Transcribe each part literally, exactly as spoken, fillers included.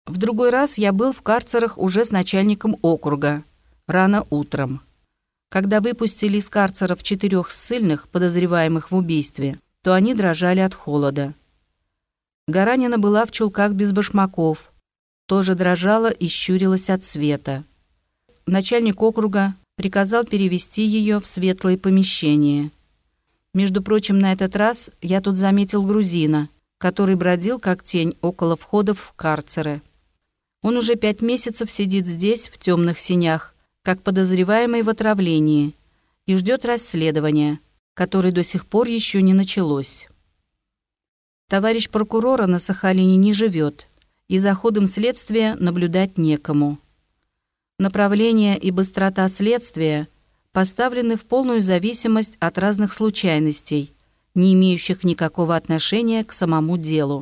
В другой раз я был в карцерах уже с начальником округа, рано утром. Когда выпустили из карцеров четырех ссыльных, подозреваемых в убийстве, то они дрожали от холода. Гаранина была в чулках без башмаков, тоже дрожала и щурилась от света. Начальник округа приказал перевести ее в светлое помещение. Между прочим, на этот раз я тут заметил грузина, который бродил как тень около входов в карцеры. Он уже пять месяцев сидит здесь, в темных сенях, как подозреваемый в отравлении, и ждет расследования, которое до сих пор еще не началось. Товарищ прокурора на Сахалине не живет, и за ходом следствия наблюдать некому. Направление и быстрота следствия поставлены в полную зависимость от разных случайностей, не имеющих никакого отношения к самому делу.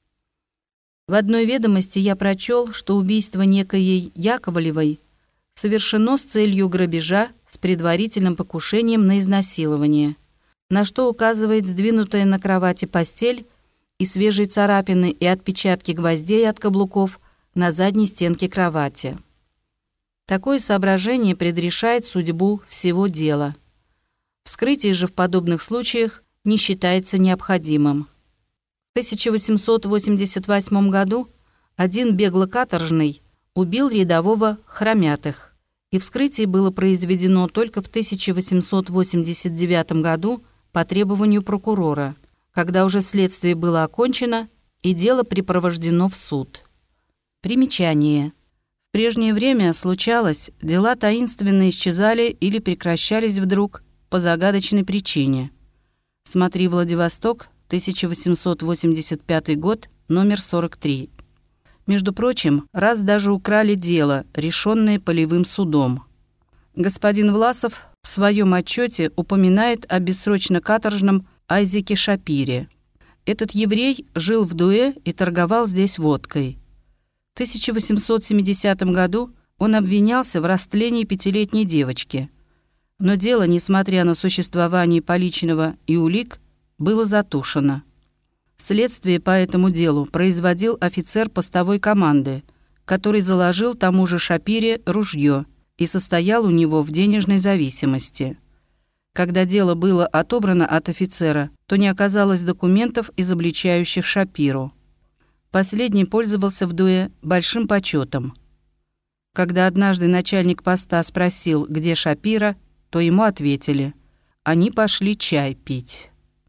В одной ведомости я прочел, что убийство некоей Яковлевой совершено с целью грабежа с предварительным покушением на изнасилование, на что указывает сдвинутая на кровати постель и свежие царапины и отпечатки гвоздей от каблуков на задней стенке кровати. Такое соображение предрешает судьбу всего дела. Вскрытие же в подобных случаях не считается необходимым. В тысяча восемьсот восемьдесят восьмом году один бегло-каторжный убил рядового Хромятых, и вскрытие было произведено только в тысяча восемьсот восемьдесят девятом году по требованию прокурора, когда уже следствие было окончено и дело припровождено в суд. Примечание. В прежнее время случалось, дела таинственно исчезали или прекращались вдруг по загадочной причине. Смотри «Владивосток», тысяча восемьсот восемьдесят пятый год, номер сорок три. Между прочим, раз даже украли дело, решенное полевым судом. Господин Власов в своем отчете упоминает о бессрочно-каторжном Айзеке Шапире. Этот еврей жил в Дуэ и торговал здесь водкой. В тысяча восемьсот семидесятом году он обвинялся в растлении пятилетней девочки. Но дело, несмотря на существование поличного и улик, было затушено. Следствие по этому делу производил офицер постовой команды, который заложил тому же Шапире ружье и состоял у него в денежной зависимости. Когда дело было отобрано от офицера, то не оказалось документов, изобличающих Шапиру. Последний пользовался в Дуэ большим почетом. Когда однажды начальник поста спросил, где Шапира, то ему ответили: они пошли чай пить.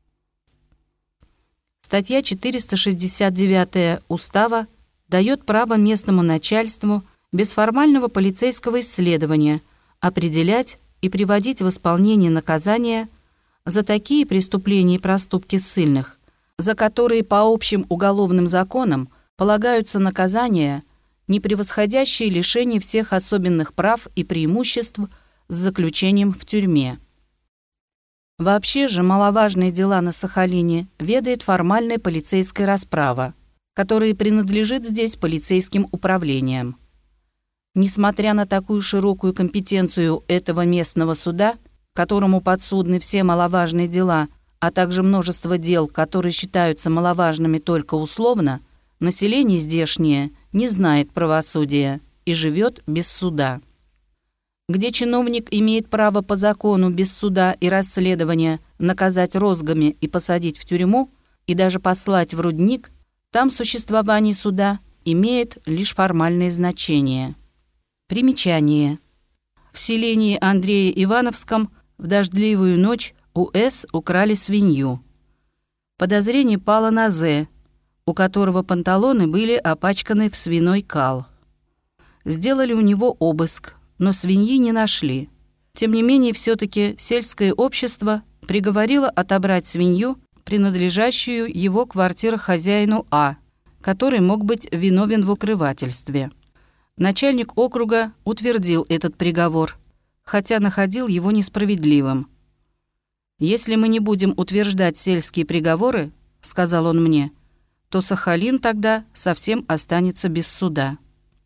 Статья четыреста шестьдесят девятая Устава дает право местному начальству без формального полицейского исследования определять и приводить в исполнение наказания за такие преступления и проступки ссыльных, за которые по общим уголовным законам полагаются наказания, не превосходящие лишение всех особенных прав и преимуществ с заключением в тюрьме. Вообще же маловажные дела на Сахалине ведает формальная полицейская расправа, которая принадлежит здесь полицейским управлениям. Несмотря на такую широкую компетенцию этого местного суда, которому подсудны все маловажные дела, а также множество дел, которые считаются маловажными только условно, население здешнее не знает правосудия и живет без суда. Где чиновник имеет право по закону без суда и расследования наказать розгами и посадить в тюрьму, и даже послать в рудник, там существование суда имеет лишь формальное значение. Примечание. В селении Андрея Ивановском в дождливую ночь у С украли свинью. Подозрение пало на З, у которого панталоны были опачканы в свиной кал. Сделали у него обыск, но свиньи не нашли. Тем не менее, все-таки сельское общество приговорило отобрать свинью, принадлежащую его квартирохозяину А, который мог быть виновен в укрывательстве. Начальник округа утвердил этот приговор, хотя находил его несправедливым. «Если мы не будем утверждать сельские приговоры, — сказал он мне, — то Сахалин тогда совсем останется без суда».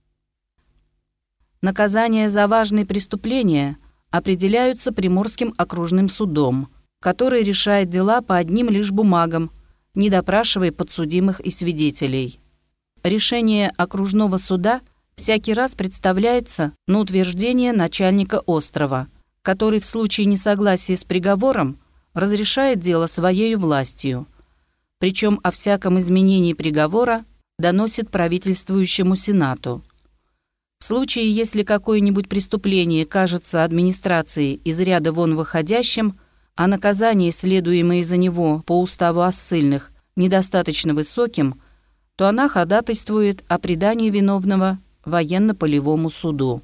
Наказания за важные преступления определяются Приморским окружным судом, который решает дела по одним лишь бумагам, не допрашивая подсудимых и свидетелей. решение окружного суда всякий раз представляется на утверждение начальника острова, который в случае несогласия с приговором разрешает дело своей властью, причем о всяком изменении приговора доносит правительствующему Сенату. В случае, если какое-нибудь преступление кажется администрации из ряда вон выходящим, а наказание, следуемое за него по уставу о ссыльных, недостаточно высоким, то она ходатайствует о предании виновного военно-полевому суду.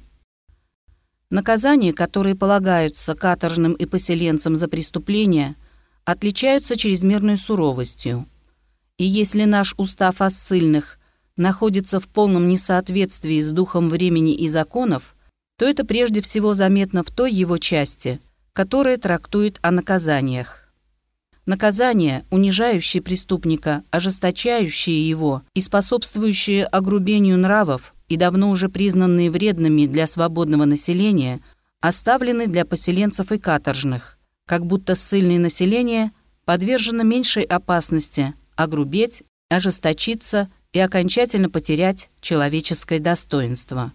Наказания, которые полагаются каторжным и поселенцам за преступления, отличаются чрезмерной суровостью. И если наш устав о ссыльных находится в полном несоответствии с духом времени и законов, то это прежде всего заметно в той его части, которая трактует о наказаниях. Наказания, унижающие преступника, ожесточающие его и способствующие огрубению нравов и давно уже признанные вредными для свободного населения, оставлены для поселенцев и каторжных, как будто ссыльное население подвержено меньшей опасности огрубеть, ожесточиться и окончательно потерять человеческое достоинство.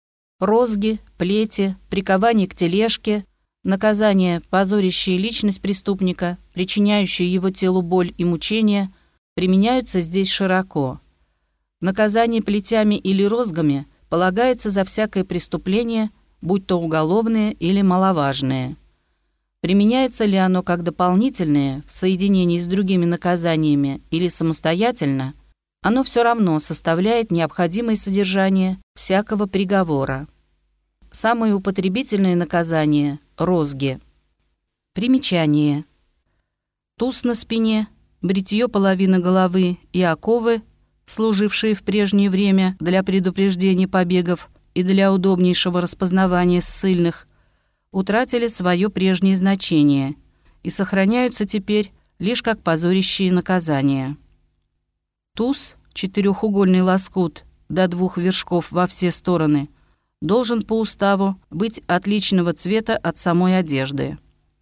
Розги, плети, прикование к тележке, наказания, позорящие личность преступника, причиняющие его телу боль и мучения, применяются здесь широко. Наказание плетями или розгами полагается за всякое преступление, будь то уголовное или маловажное. Применяется ли оно как дополнительное в соединении с другими наказаниями или самостоятельно, оно все равно составляет необходимое содержание всякого приговора. Самое употребительное наказание – розги. Примечание. Туз на спине, бритье половины головы и оковы, служившие в прежнее время для предупреждения побегов и для удобнейшего распознавания ссыльных, утратили свое прежнее значение и сохраняются теперь лишь как позорящие наказания. Туз, четырехугольный лоскут до двух вершков во все стороны, должен по уставу быть отличного цвета от самой одежды.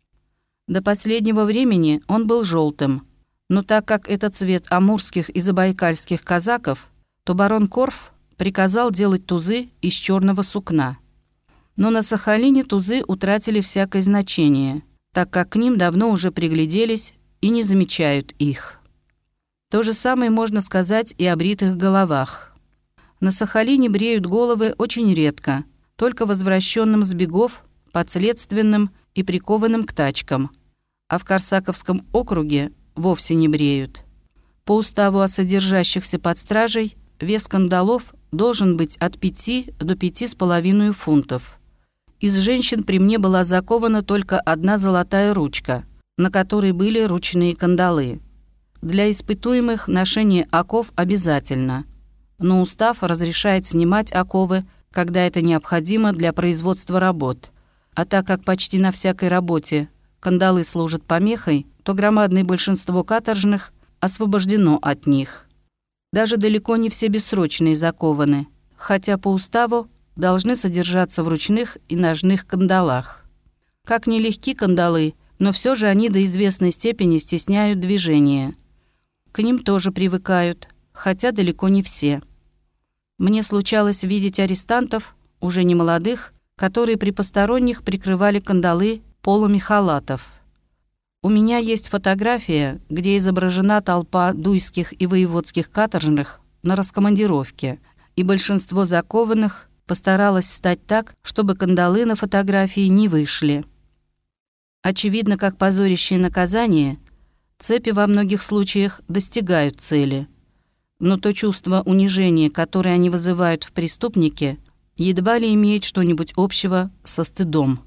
До последнего времени он был желтым, но так как это цвет амурских и забайкальских казаков, то барон Корф приказал делать тузы из черного сукна. Но на Сахалине тузы утратили всякое значение, так как к ним давно уже пригляделись и не замечают их. То же самое можно сказать и о бритых головах. На Сахалине бреют головы очень редко, только возвращенным с бегов, подследственным и прикованным к тачкам, а в Корсаковском округе вовсе не бреют. По уставу о содержащихся под стражей вес кандалов должен быть от пяти до пяти с половиной фунтов. Из женщин при мне была закована только одна золотая ручка, на которой были ручные кандалы. Для испытуемых ношение оков обязательно, но устав разрешает снимать оковы, когда это необходимо для производства работ. А так как почти на всякой работе кандалы служат помехой, то громадное большинство каторжных освобождено от них. Даже далеко не все бессрочные закованы, хотя по уставу должны содержаться в ручных и ножных кандалах. Как нелегки кандалы, но все же они до известной степени стесняют движение. К ним тоже привыкают, хотя далеко не все. Мне случалось видеть арестантов, уже не молодых, которые при посторонних прикрывали кандалы полами халатов. У меня есть фотография, где изображена толпа дуйских и воеводских каторжных на раскомандировке, и большинство закованных постаралось стать так, чтобы кандалы на фотографии не вышли. Очевидно, как позорящее наказание, цепи во многих случаях достигают цели. Но то чувство унижения, которое они вызывают в преступнике, едва ли имеет что-нибудь общего со стыдом.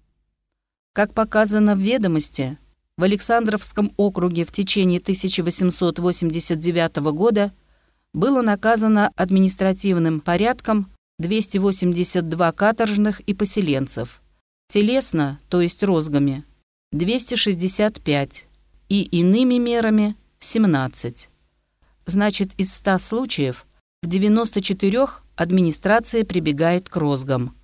Как показано в «Ведомости», в Александровском округе в течение тысяча восемьсот восемьдесят девятого года было наказано административным порядком двести восемьдесят два каторжных и поселенцев, телесно, то есть розгами, двести шестьдесят пять и иными мерами семнадцать. Значит, из ста случаев в девяноста четырёх администрация прибегает к розгам.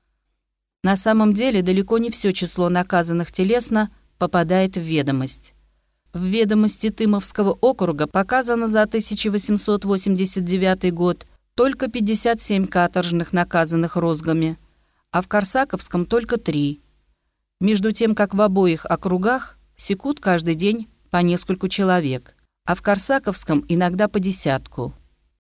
На самом деле далеко не все число наказанных телесно попадает в ведомость. В ведомости Тымовского округа показано за тысяча восемьсот восемьдесят девятый год только пятьдесят семь каторжных, наказанных розгами, а в Корсаковском только три. Между тем, как в обоих округах секут каждый день по нескольку человек, а в Корсаковском иногда по десятку.